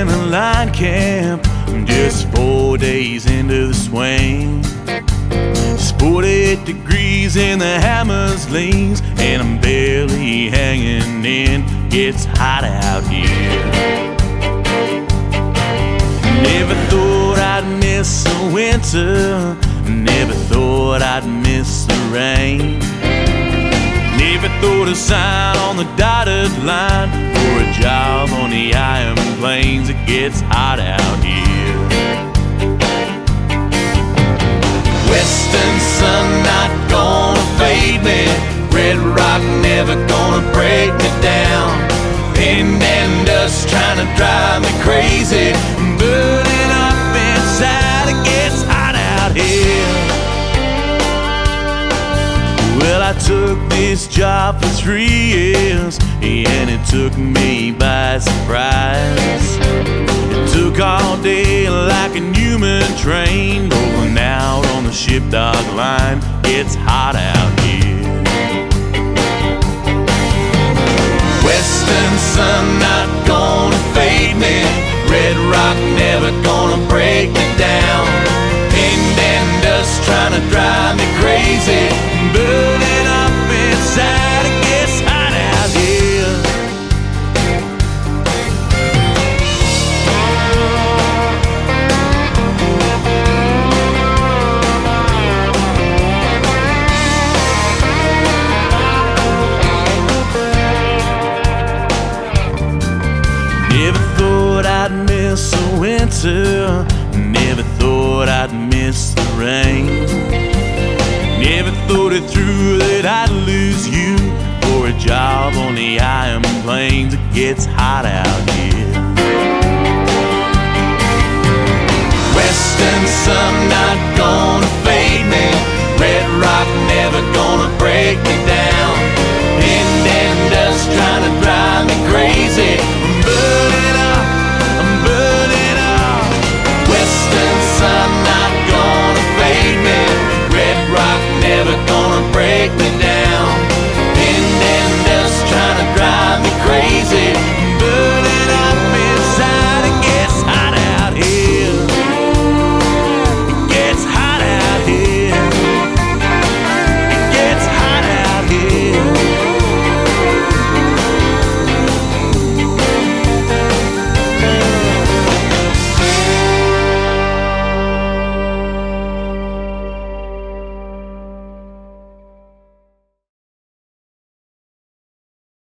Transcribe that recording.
in the line camp, just 4 days into the swing. It's 48 degrees and the hammer's leans, and I'm barely hanging in. It's hot out here. Never thought I'd miss the winter, never thought I'd miss the rain. Never thought a sign on the dotted line for a job on the Iron Plains. It gets hot out here. Western sun not gonna fade me, red rock never gonna break me down. Wind and dust trying to drive me crazy, burning up inside. It gets hot out here. Well, I took this job for 3 years, and it took me by surprise. It took all day like a Newman train, rolling out on the shipdock line. It's hot out here. Western sun not gonna fade me, red rock never gonna break me down. Wind and dust trying to drive me crazy, burning up inside. It gets hot out here. Never thought I'd miss the winter, never thought I'd miss the rain. Never thought it through that I'd lose you for a job on the Iron Plains. It gets hot out here.